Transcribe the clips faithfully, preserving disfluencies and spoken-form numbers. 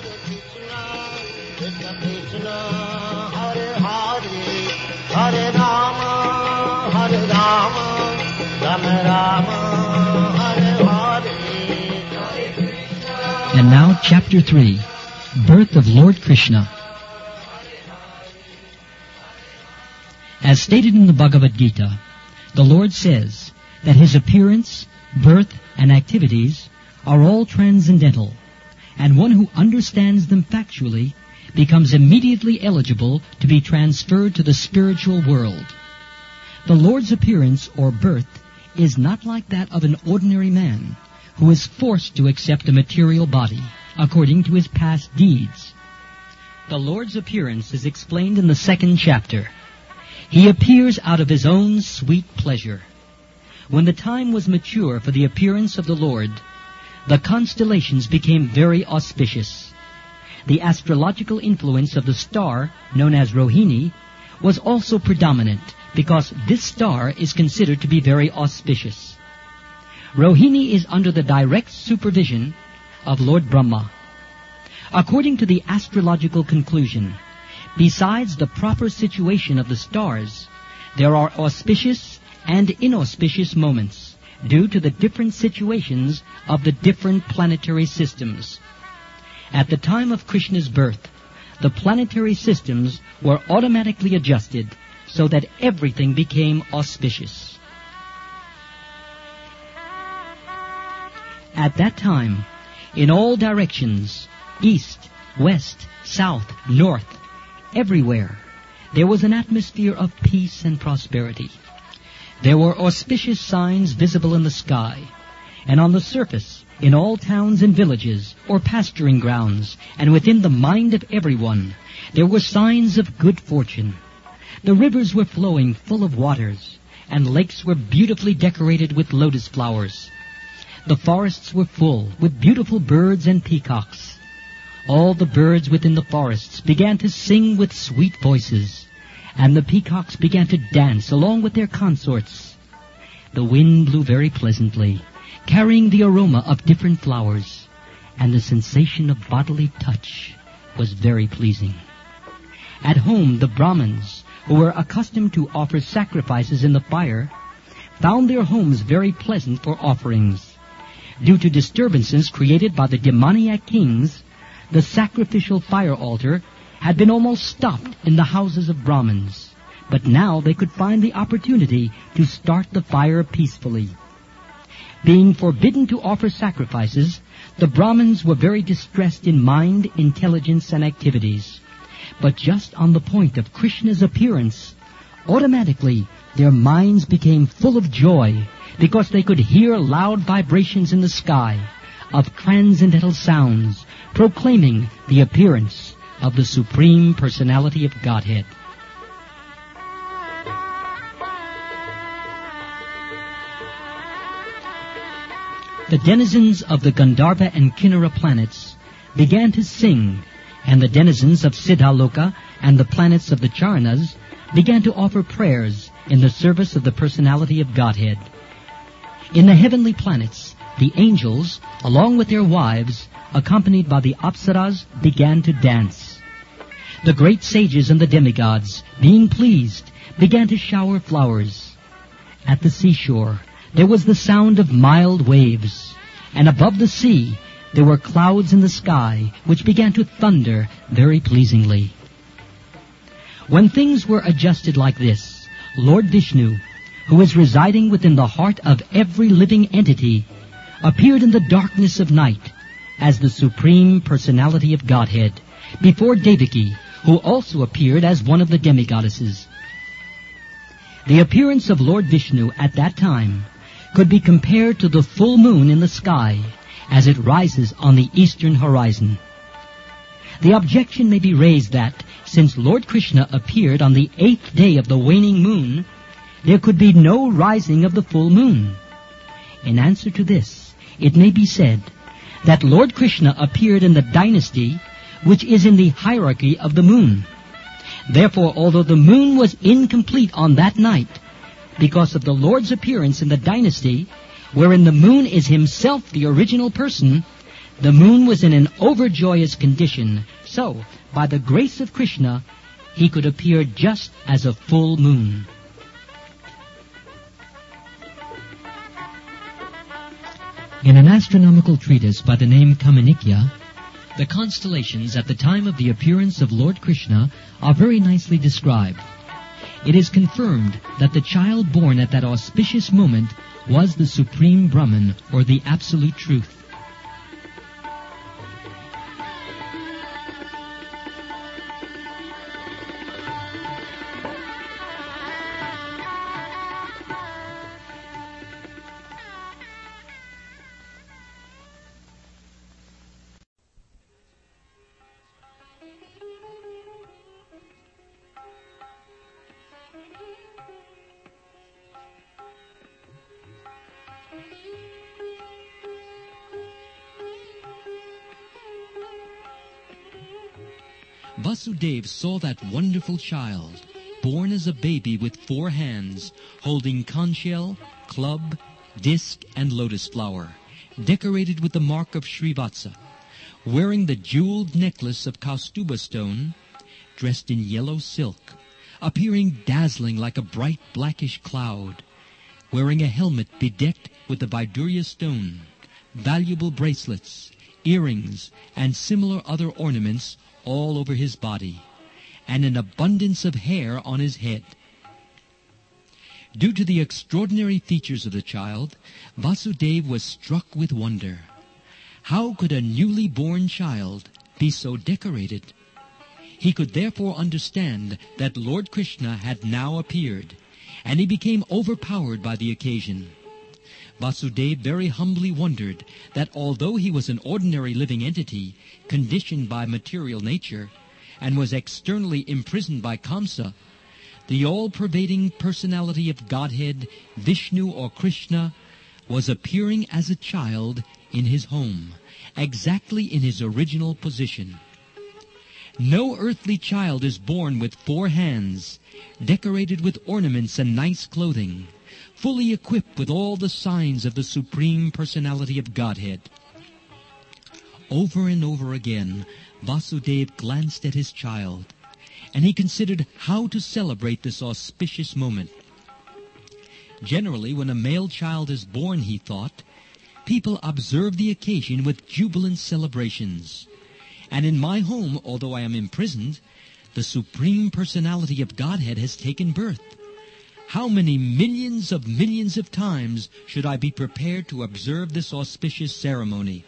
And now, Chapter three, Birth of Lord Krishna. As stated in the Bhagavad Gita, the Lord says that His appearance, birth, and activities are all transcendental, and one who understands them factually becomes immediately eligible to be transferred to the spiritual world. The Lord's appearance or birth is not like that of an ordinary man who is forced to accept a material body according to his past deeds. The Lord's appearance is explained in the second chapter. He appears out of His own sweet pleasure. When the time was mature for the appearance of the Lord, the constellations became very auspicious. The astrological influence of the star, known as Rohini, was also predominant because this star is considered to be very auspicious. Rohini is under the direct supervision of Lord Brahma. According to the astrological conclusion, besides the proper situation of the stars, there are auspicious and inauspicious moments due to the different situations of the different planetary systems. At the time of Krishna's birth, the planetary systems were automatically adjusted so that everything became auspicious. At that time, in all directions, east, west, south, north, everywhere, there was an atmosphere of peace and prosperity. There were auspicious signs visible in the sky, and on the surface, in all towns and villages, or pasturing grounds, and within the mind of everyone, there were signs of good fortune. The rivers were flowing full of waters, and lakes were beautifully decorated with lotus flowers. The forests were full with beautiful birds and peacocks. All the birds within the forests began to sing with sweet voices, and the peacocks began to dance along with their consorts. The wind blew very pleasantly, carrying the aroma of different flowers, and the sensation of bodily touch was very pleasing. At home, the Brahmins, who were accustomed to offer sacrifices in the fire, found their homes very pleasant for offerings. Due to disturbances created by the demoniac kings, the sacrificial fire altar had been almost stopped in the houses of Brahmins, but now they could find the opportunity to start the fire peacefully. Being forbidden to offer sacrifices, the Brahmins were very distressed in mind, intelligence, and activities. But just on the point of Krishna's appearance, automatically their minds became full of joy because they could hear loud vibrations in the sky of transcendental sounds proclaiming the appearance of the Supreme Personality of Godhead. The denizens of the Gandharva and Kinnara planets began to sing, and the denizens of Siddhaloka and the planets of the Charanas began to offer prayers in the service of the Personality of Godhead. In the heavenly planets, the angels, along with their wives, accompanied by the Apsaras, began to dance. The great sages and the demigods, being pleased, began to shower flowers. At the seashore, there was the sound of mild waves, and above the sea, there were clouds in the sky which began to thunder very pleasingly. When things were adjusted like this, Lord Vishnu, who is residing within the heart of every living entity, appeared in the darkness of night as the Supreme Personality of Godhead before Devaki, who also appeared as one of the demigoddesses. The appearance of Lord Vishnu at that time could be compared to the full moon in the sky as it rises on the eastern horizon. The objection may be raised that, since Lord Krishna appeared on the eighth day of the waning moon, there could be no rising of the full moon. In answer to this, it may be said that Lord Krishna appeared in the dynasty which is in the hierarchy of the moon. Therefore, although the moon was incomplete on that night, because of the Lord's appearance in the dynasty, wherein the moon is himself the original person, The moon was in an overjoyous condition, so, by the grace of Krishna, he could appear just as a full moon. In an astronomical treatise by the name Kamanikya, the constellations at the time of the appearance of Lord Krishna are very nicely described. It is confirmed that the child born at that auspicious moment was the Supreme Brahman, or the Absolute Truth. Vasudeva saw that wonderful child, born as a baby with four hands, holding conch shell, club, disc, and lotus flower, decorated with the mark of Srivatsa, wearing the jeweled necklace of Kaustuba stone, dressed in yellow silk, appearing dazzling like a bright blackish cloud, wearing a helmet bedecked with the Vaidurya stone, valuable bracelets, earrings, and similar other ornaments all over his body, and an abundance of hair on his head. Due to the extraordinary features of the child, Vasudeva was struck with wonder. How could a newly born child be so decorated? He could therefore understand that Lord Krishna had now appeared, and he became overpowered by the occasion. Vasudeva very humbly wondered that although he was an ordinary living entity, conditioned by material nature, and was externally imprisoned by Kamsa, the all-pervading personality of Godhead, Vishnu or Krishna, was appearing as a child in his home, exactly in his original position. No earthly child is born with four hands, decorated with ornaments and nice clothing, fully equipped with all the signs of the Supreme Personality of Godhead. Over and over again, Vasudeva glanced at his child, and he considered how to celebrate this auspicious moment. Generally, when a male child is born, he thought, people observe the occasion with jubilant celebrations. And in my home, although I am imprisoned, the Supreme Personality of Godhead has taken birth. How many millions of millions of times should I be prepared to observe this auspicious ceremony?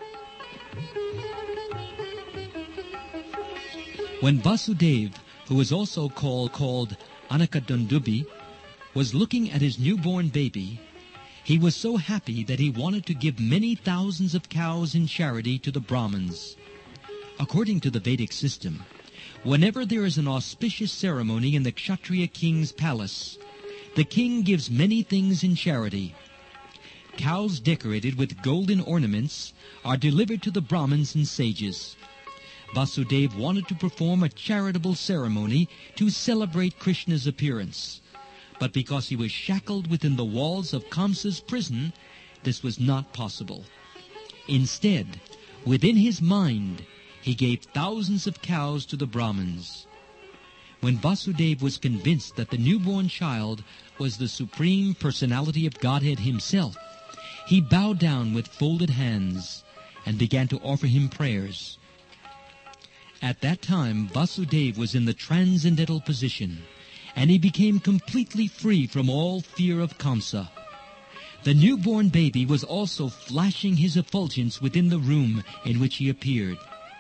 When Vasudeva, who is also called, called Anakadundubi, was looking at his newborn baby, he was so happy that he wanted to give many thousands of cows in charity to the Brahmins. According to the Vedic system, whenever there is an auspicious ceremony in the Kshatriya king's palace, the king gives many things in charity. Cows decorated with golden ornaments are delivered to the Brahmins and sages. Vasudeva wanted to perform a charitable ceremony to celebrate Krishna's appearance. But because he was shackled within the walls of Kamsa's prison, this was not possible. Instead, within his mind, he gave thousands of cows to the Brahmins. When Vasudeva was convinced that the newborn child was the Supreme Personality of Godhead himself, he bowed down with folded hands and began to offer him prayers. At that time, Vasudeva was in the transcendental position, and he became completely free from all fear of Kamsa. The newborn baby was also flashing his effulgence within the room in which he appeared.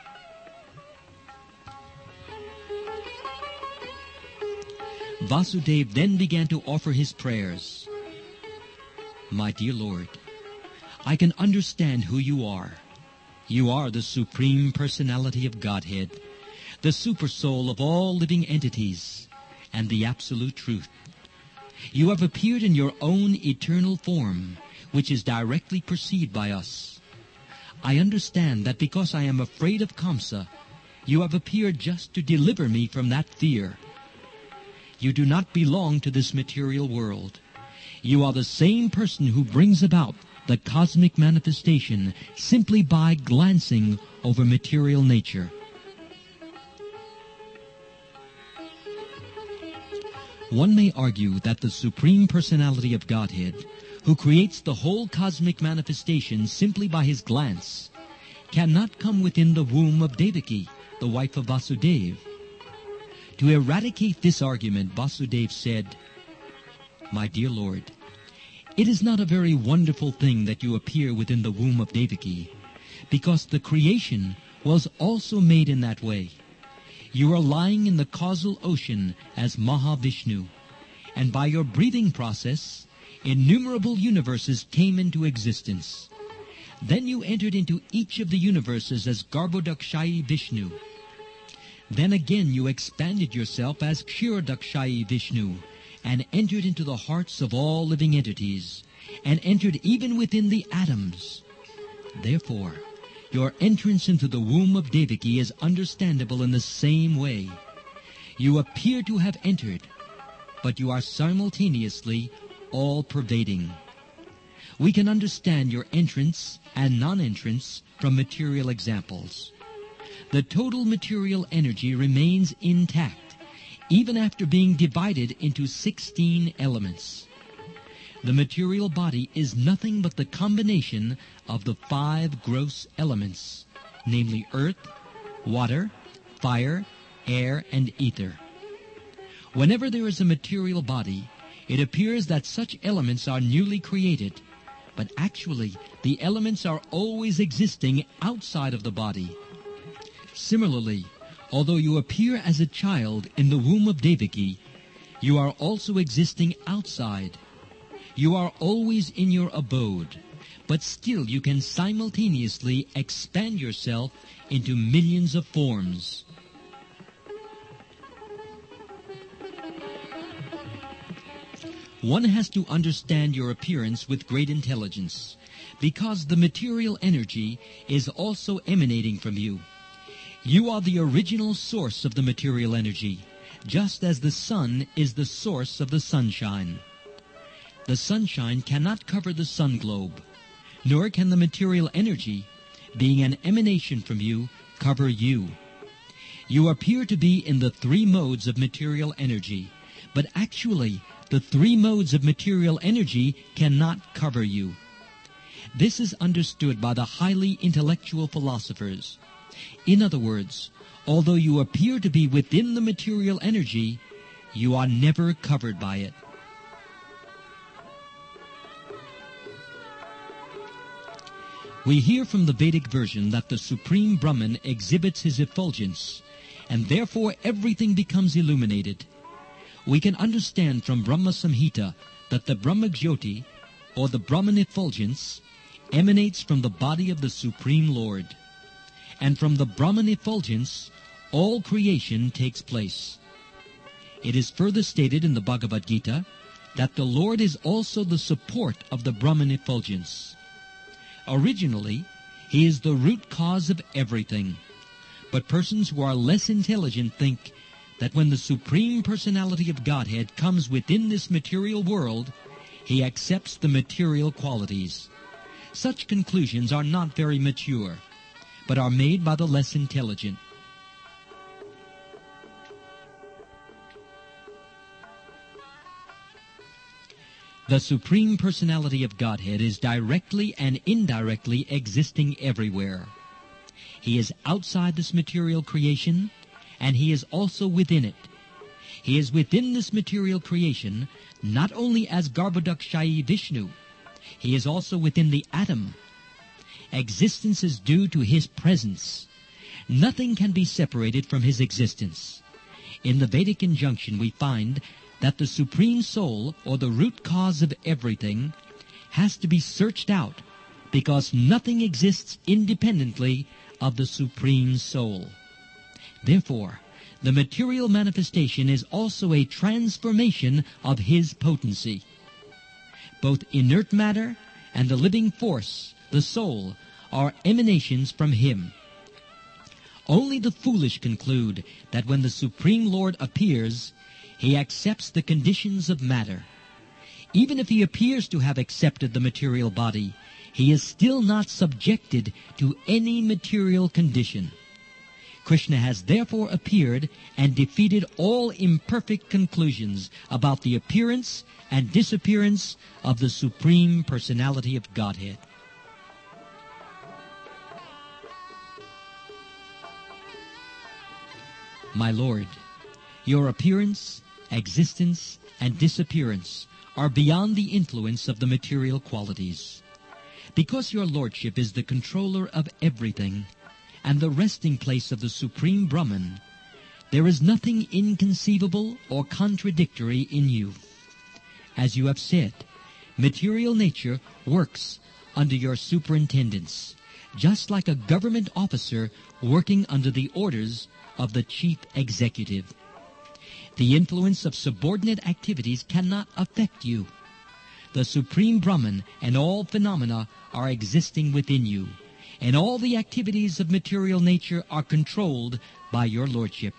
Vasudeva then began to offer his prayers. My dear Lord, I can understand who you are. You are the Supreme Personality of Godhead, the Supersoul of all living entities, and the Absolute Truth. You have appeared in your own eternal form, which is directly perceived by us. I understand that because I am afraid of Kamsa, you have appeared just to deliver me from that fear. You do not belong to this material world. You are the same person who brings about the cosmic manifestation simply by glancing over material nature. One may argue that the Supreme Personality of Godhead, who creates the whole cosmic manifestation simply by his glance, cannot come within the womb of Devaki, the wife of Vasudeva. To eradicate this argument, Vasudeva said, "My dear Lord, it is not a very wonderful thing that you appear within the womb of Devaki, because the creation was also made in that way. You are lying in the causal ocean as Mahavishnu, and by your breathing process, innumerable universes came into existence. Then you entered into each of the universes as Garbhodakshayi Vishnu. Then again you expanded yourself as Kshirodakshayi Vishnu, and entered into the hearts of all living entities, and entered even within the atoms. Therefore, your entrance into the womb of Devaki is understandable in the same way. You appear to have entered, but you are simultaneously all-pervading. We can understand your entrance and non-entrance from material examples. The total material energy remains intact, even after being divided into sixteen elements. The material body is nothing but the combination of the five gross elements, namely earth, water, fire, air, and ether. Whenever there is a material body, it appears that such elements are newly created, but actually the elements are always existing outside of the body. Similarly, although you appear as a child in the womb of Devaki, you are also existing outside. You are always in your abode, but still you can simultaneously expand yourself into millions of forms. One has to understand your appearance with great intelligence, because the material energy is also emanating from you. You are the original source of the material energy, just as the sun is the source of the sunshine. The sunshine cannot cover the sun globe, nor can the material energy, being an emanation from you, cover you. You appear to be in the three modes of material energy, but actually the three modes of material energy cannot cover you. This is understood by the highly intellectual philosophers. In other words, although you appear to be within the material energy, you are never covered by it. We hear from the Vedic version that the Supreme Brahman exhibits his effulgence, and therefore everything becomes illuminated. We can understand from Brahma Samhita that the Brahmajyoti, or the Brahman effulgence, emanates from the body of the Supreme Lord. And from the Brahman effulgence, all creation takes place. It is further stated in the Bhagavad Gita that the Lord is also the support of the Brahman effulgence. Originally, he is the root cause of everything. But persons who are less intelligent think that when the Supreme Personality of Godhead comes within this material world, he accepts the material qualities. Such conclusions are not very mature, but are made by the less intelligent. The Supreme Personality of Godhead is directly and indirectly existing everywhere. He is outside this material creation, and he is also within it. He is within this material creation not only as Garbhodakshayi Vishnu, he is also within the atom. Existence is due to his presence. Nothing can be separated from his existence. In the Vedic injunction we find that the Supreme Soul, or the root cause of everything, has to be searched out, because nothing exists independently of the Supreme Soul. Therefore, the material manifestation is also a transformation of his potency. Both inert matter and the living force, the soul, are emanations from him. Only the foolish conclude that when the Supreme Lord appears, he accepts the conditions of matter. Even if he appears to have accepted the material body, he is still not subjected to any material condition. Krishna has therefore appeared and defeated all imperfect conclusions about the appearance and disappearance of the Supreme Personality of Godhead. My Lord, your appearance, existence, and disappearance are beyond the influence of the material qualities. Because your Lordship is the controller of everything and the resting place of the Supreme Brahman, there is nothing inconceivable or contradictory in you. As you have said, material nature works under your superintendence, just like a government officer working under the orders of the chief executive. The influence of subordinate activities cannot affect you. The Supreme Brahman and all phenomena are existing within you, and all the activities of material nature are controlled by your Lordship.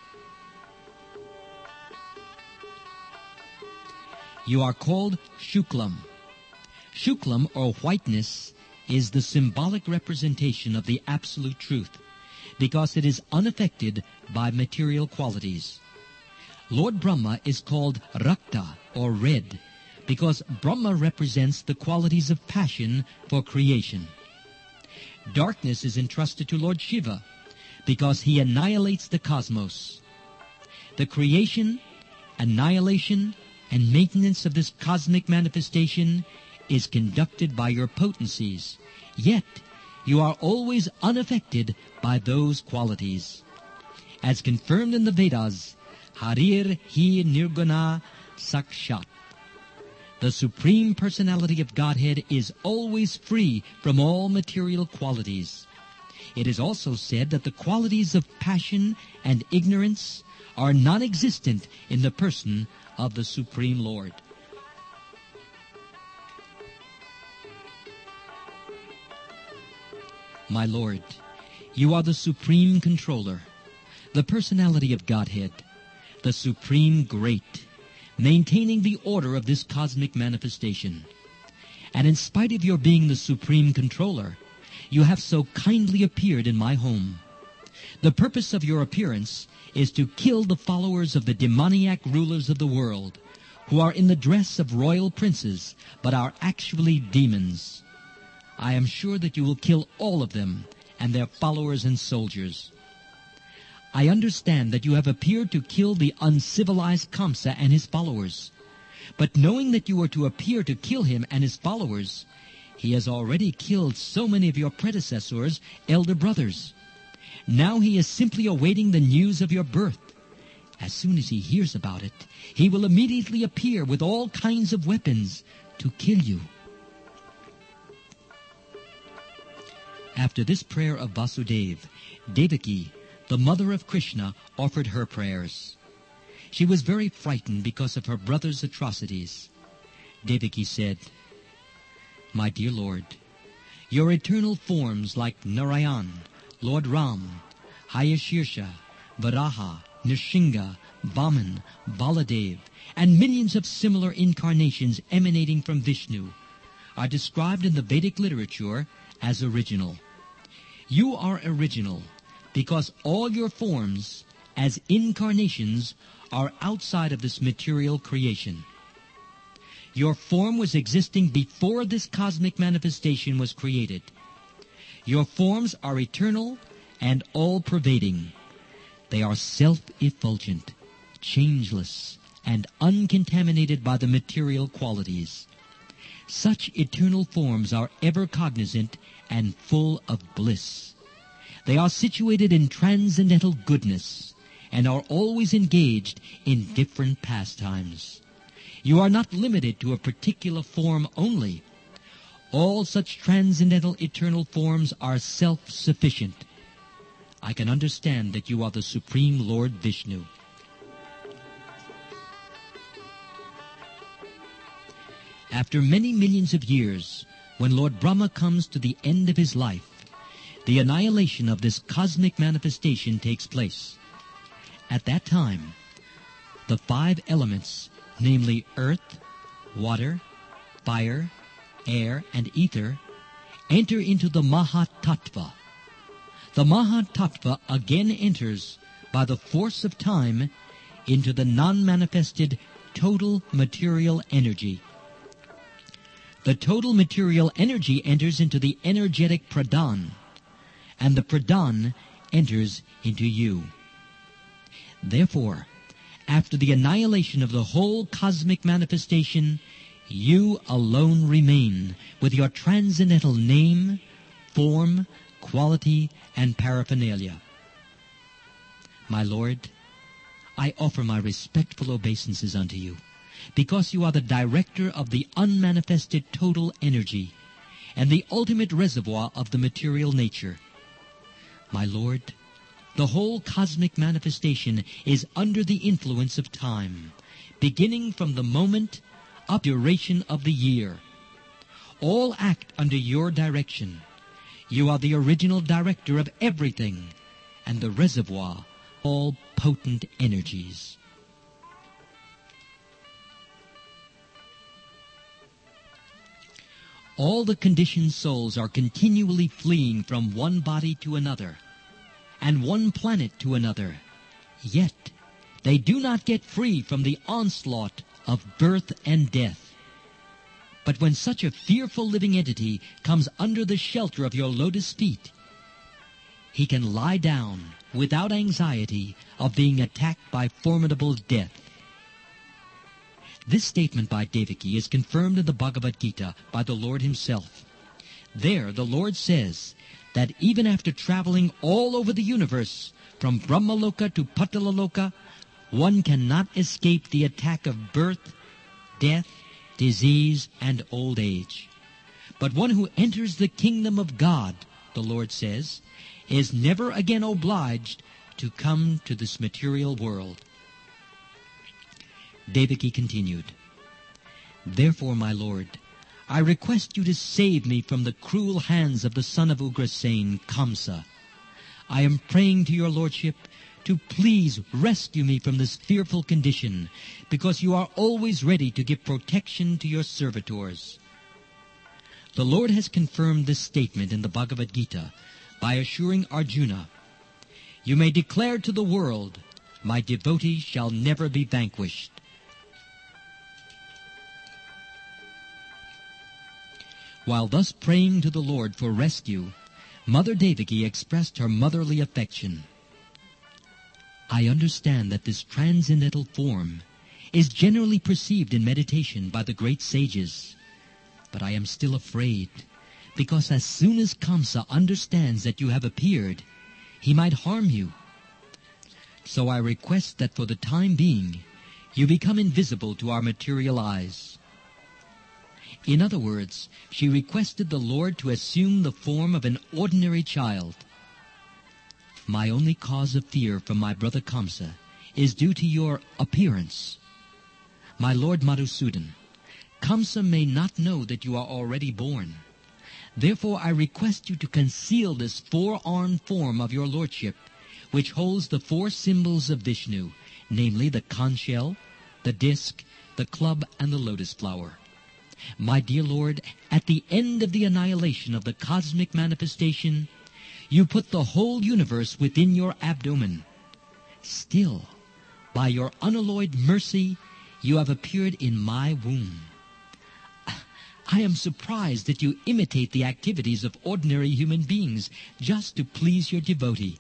You are called Shuklam. Shuklam, or whiteness, is the symbolic representation of the absolute truth, because it is unaffected by material qualities. Lord Brahma is called Rakta, or red, because Brahma represents the qualities of passion for creation. Darkness is entrusted to Lord Shiva, because he annihilates the cosmos. The creation, annihilation, and maintenance of this cosmic manifestation is conducted by your potencies, yet you are always unaffected by those qualities. As confirmed in the Vedas, Harir hi Nirguna Sakshat. The Supreme Personality of Godhead is always free from all material qualities. It is also said that the qualities of passion and ignorance are non-existent in the person of the Supreme Lord. My Lord, you are the Supreme Controller, the Personality of Godhead, the Supreme Great, maintaining the order of this cosmic manifestation. And in spite of your being the Supreme Controller, you have so kindly appeared in my home. The purpose of your appearance is to kill the followers of the demoniac rulers of the world, who are in the dress of royal princes, but are actually demons. I am sure that you will kill all of them and their followers and soldiers. I understand that you have appeared to kill the uncivilized Kamsa and his followers. But knowing that you are to appear to kill him and his followers, he has already killed so many of your predecessors, elder brothers. Now he is simply awaiting the news of your birth. As soon as he hears about it, he will immediately appear with all kinds of weapons to kill you. After this prayer of Vasudeva, Devaki, the mother of Krishna, offered her prayers. She was very frightened because of her brother's atrocities. Devaki said, My dear Lord, your eternal forms like Narayan, Lord Ram, Hayashirsha, Varaha, Nrsimha, Vaman, Baladev, and millions of similar incarnations emanating from Vishnu are described in the Vedic literature as original. You are original because all your forms as incarnations are outside of this material creation. Your form was existing before this cosmic manifestation was created. Your forms are eternal and all-pervading. They are self-effulgent, changeless, and uncontaminated by the material qualities. Such eternal forms are ever cognizant and full of bliss. They are situated in transcendental goodness and are always engaged in different pastimes. You are not limited to a particular form only. All such transcendental eternal forms are self-sufficient. I can understand that you are the Supreme Lord Vishnu. After many millions of years, when Lord Brahma comes to the end of his life, the annihilation of this cosmic manifestation takes place. At that time, the five elements, namely earth, water, fire, air, and ether, enter into the Mahatattva. The Mahatattva again enters, by the force of time, into the non-manifested total material energy. The total material energy enters into the energetic pradhan, and the pradhan enters into you. Therefore, after the annihilation of the whole cosmic manifestation, you alone remain with your transcendental name, form, quality, and paraphernalia. My Lord, I offer my respectful obeisances unto you, because you are the director of the unmanifested total energy and the ultimate reservoir of the material nature. My Lord, the whole cosmic manifestation is under the influence of time, beginning from the moment of duration of the year. All act under your direction. You are the original director of everything and the reservoir of all potent energies. All the conditioned souls are continually fleeing from one body to another and one planet to another, yet they do not get free from the onslaught of birth and death. But when such a fearful living entity comes under the shelter of your lotus feet, he can lie down without anxiety of being attacked by formidable death. This statement by Devaki is confirmed in the Bhagavad Gita by the Lord himself. There the Lord says that even after traveling all over the universe, from Brahmaloka to Patalaloka, one cannot escape the attack of birth, death, disease, and old age. But one who enters the kingdom of God, the Lord says, is never again obliged to come to this material world. Devaki continued, Therefore, my Lord, I request you to save me from the cruel hands of the son of Ugrasen, Kamsa. I am praying to your Lordship to please rescue me from this fearful condition, because you are always ready to give protection to your servitors. The Lord has confirmed this statement in the Bhagavad Gita by assuring Arjuna, You may declare to the world, my devotee shall never be vanquished. While thus praying to the Lord for rescue, Mother Devaki expressed her motherly affection. I understand that this transcendental form is generally perceived in meditation by the great sages, but I am still afraid, because as soon as Kamsa understands that you have appeared, he might harm you. So I request that for the time being, you become invisible to our material eyes. In other words, she requested the Lord to assume the form of an ordinary child. My only cause of fear from my brother Kamsa is due to your appearance. My Lord Madhusudan, Kamsa may not know that you are already born. Therefore I request you to conceal this four-armed form of your Lordship, which holds the four symbols of Vishnu, namely the conch shell, the disc, the club, and the lotus flower. My dear Lord, at the end of the annihilation of the cosmic manifestation, you put the whole universe within your abdomen. Still, by your unalloyed mercy, you have appeared in my womb. I am surprised that you imitate the activities of ordinary human beings just to please your devotee.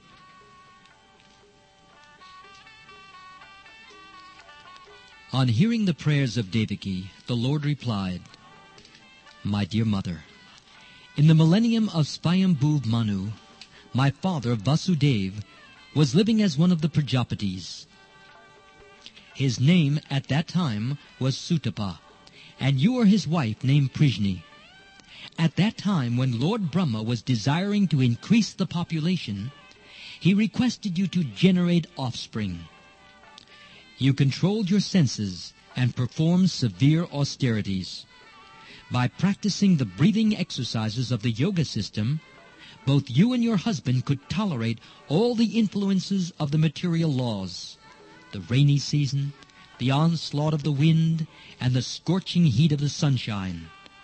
On hearing the prayers of Devaki, the Lord replied, My dear mother, in the millennium of Swayambhuv Manu, my father Vasudeva was living as one of the Prajapatis. His name at that time was Sutapa, and you are his wife named Prishni. At that time, when Lord Brahma was desiring to increase the population, he requested you to generate offspring. You controlled your senses and performed severe austerities. By practicing the breathing exercises of the yoga system, both you and your husband could tolerate all the influences of the material laws, the rainy season, the onslaught of the wind, and the scorching heat of the sunshine.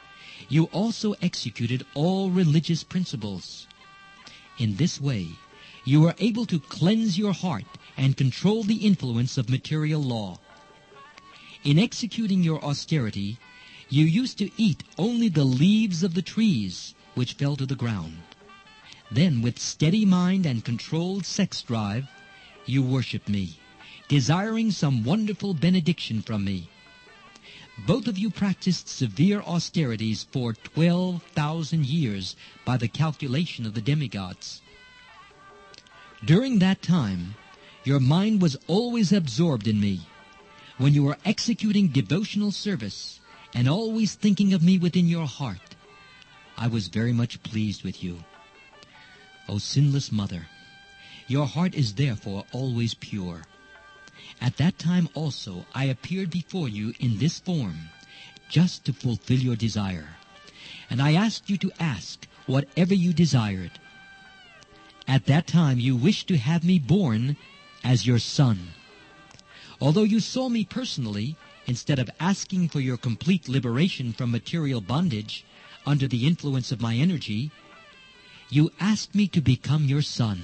you also executed all religious principles. In this way, you were able to cleanse your heart and control the influence of material law. In executing your austerity, you used to eat only the leaves of the trees which fell to the ground. Then, with steady mind and controlled sex drive, you worshipped me, desiring some wonderful benediction from me. Both of you practiced severe austerities for twelve thousand years by the calculation of the demigods. During that time, your mind was always absorbed in me. When you were executing devotional service and always thinking of me within your heart, I was very much pleased with you. O sinless mother, your heart is therefore always pure. At that time also I appeared before you in this form, just to fulfill your desire. And I asked you to ask whatever you desired. At that time you wished to have me born as your son. Although you saw me personally, instead of asking for your complete liberation from material bondage under the influence of my energy, you asked me to become your son.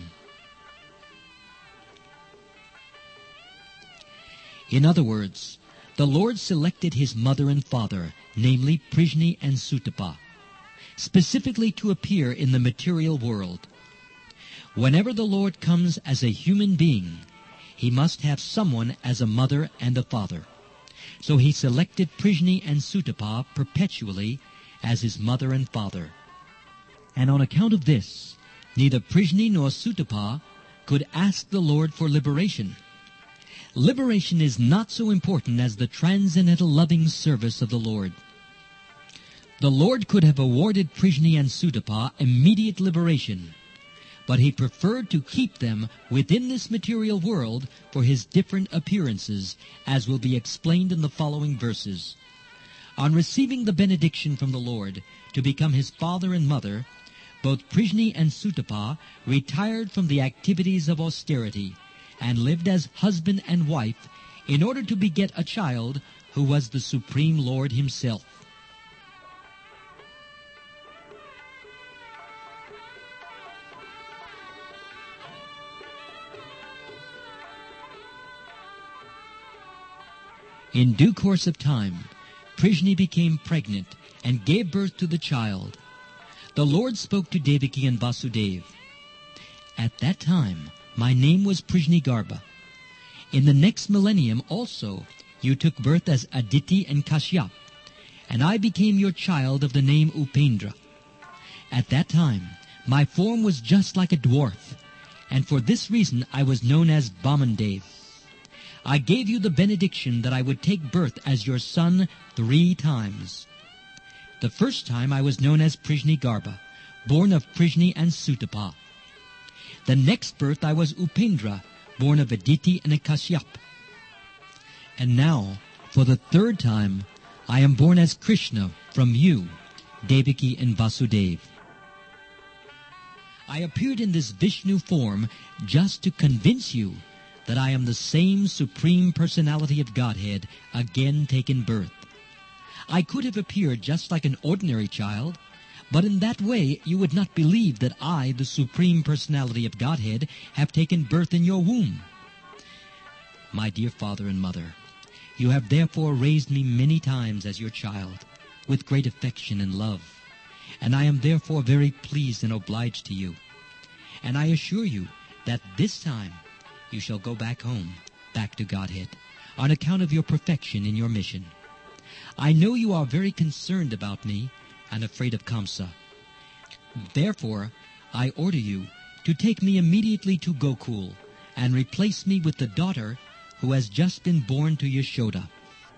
In other words, the Lord selected his mother and father, namely Prishni and Sutapa, specifically to appear in the material world. Whenever the Lord comes as a human being, he must have someone as a mother and a father. So he selected Prishni and Sutapa perpetually as his mother and father. And on account of this, neither Prishni nor Sutapa could ask the Lord for liberation. Liberation is not so important as the transcendental loving service of the Lord. The Lord could have awarded Prishni and Sutapa immediate liberation, but he preferred to keep them within this material world for his different appearances, as will be explained in the following verses. On receiving the benediction from the Lord to become his father and mother, both Prishni and Sutapa retired from the activities of austerity and lived as husband and wife in order to beget a child who was the Supreme Lord himself. In due course of time, Prishni became pregnant and gave birth to the child. The Lord spoke to Devaki and Vasudeva. At that time, my name was Prishni Garbha. In the next millennium also, you took birth as Aditi and Kashyap, and I became your child of the name Upendra. At that time, my form was just like a dwarf, and for this reason I was known as Vamandev. I gave you the benediction that I would take birth as your son three times. The first time I was known as Prishni Garbha, born of Prishni and Sutapa. The next birth I was Upendra, born of Aditi and Kashyap. And now, for the third time, I am born as Krishna from you, Devaki and Vasudeva. I appeared in this Vishnu form just to convince you that I am the same Supreme Personality of Godhead, again taken birth. I could have appeared just like an ordinary child, but in that way you would not believe that I, the Supreme Personality of Godhead, have taken birth in your womb. My dear father and mother, you have therefore raised me many times as your child, with great affection and love, and I am therefore very pleased and obliged to you. And I assure you that this time you shall go back home, back to Godhead, on account of your perfection in your mission. I know you are very concerned about me and afraid of Kamsa. Therefore, I order you to take me immediately to Gokul and replace me with the daughter who has just been born to Yashoda.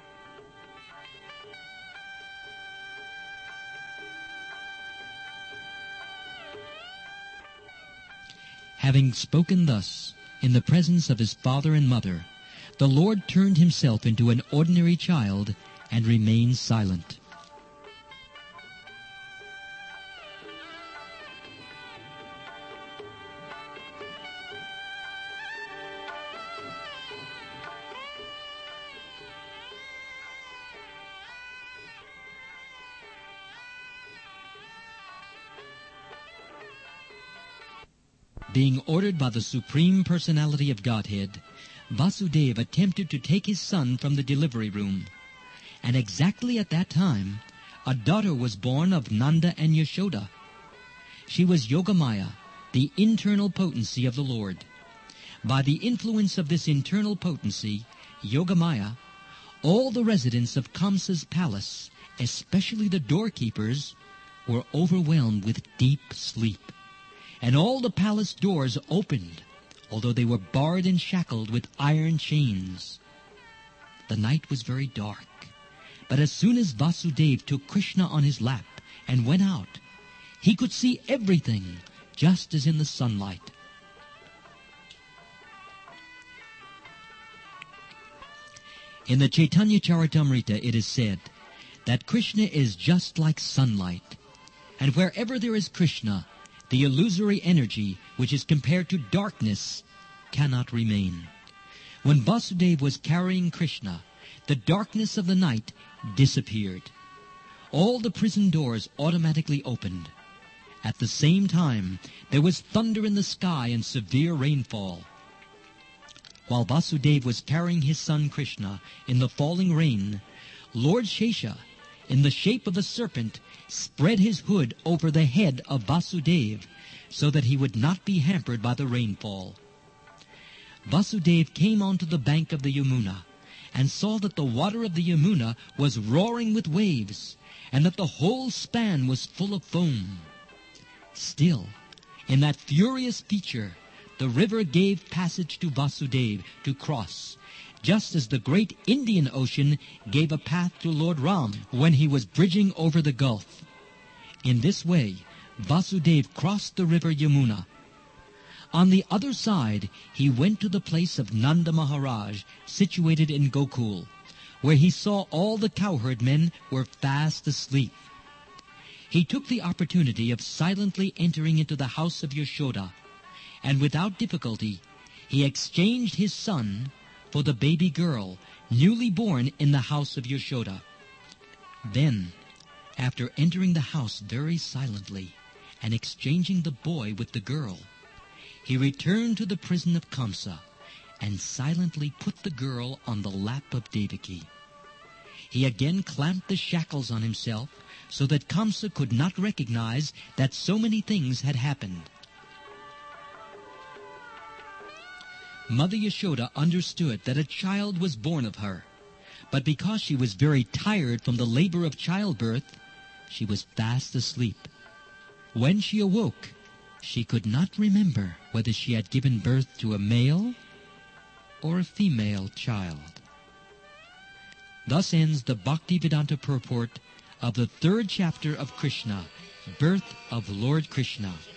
Having spoken thus, in the presence of his father and mother, the Lord turned himself into an ordinary child and remained silent. Being ordered by the Supreme Personality of Godhead, Vasudeva attempted to take his son from the delivery room. And exactly at that time, a daughter was born of Nanda and Yashoda. She was Yogamaya, the internal potency of the Lord. By the influence of this internal potency, Yogamaya, all the residents of Kamsa's palace, especially the doorkeepers, were overwhelmed with deep sleep. And all the palace doors opened, although they were barred and shackled with iron chains. The night was very dark, but as soon as Vasudeva took Krishna on his lap and went out, he could see everything just as in the sunlight. In the Chaitanya Charitamrita it is said that Krishna is just like sunlight, and wherever there is Krishna, the illusory energy which is compared to darkness cannot remain. When Vasudeva was carrying Krishna, the darkness of the night disappeared. All the prison doors automatically opened. At the same time, there was thunder in the sky and severe rainfall. While Vasudeva was carrying his son Krishna in the falling rain, Lord Shesha, in the shape of a serpent, spread his hood over the head of Vasudeva so that he would not be hampered by the rainfall. Vasudeva came onto the bank of the Yamuna and saw that the water of the Yamuna was roaring with waves and that the whole span was full of foam. Still, in that furious feature, the river gave passage to Vasudeva to cross, just as the great Indian Ocean gave a path to Lord Ram when he was bridging over the gulf. In this way, Vasudeva crossed the river Yamuna. On the other side, he went to the place of Nanda Maharaj, situated in Gokul, where he saw all the cowherd men were fast asleep. He took the opportunity of silently entering into the house of Yashoda, and without difficulty he exchanged his son for the baby girl newly born in the house of Yashoda. Then, after entering the house very silently and exchanging the boy with the girl, he returned to the prison of Kamsa and silently put the girl on the lap of Devaki. He again clamped the shackles on himself so that Kamsa could not recognize that so many things had happened. Mother Yashoda understood that a child was born of her, but because she was very tired from the labor of childbirth, she was fast asleep. When she awoke, she could not remember whether she had given birth to a male or a female child. Thus ends the Bhaktivedanta purport of the third chapter of Krishna, Birth of Lord Krishna.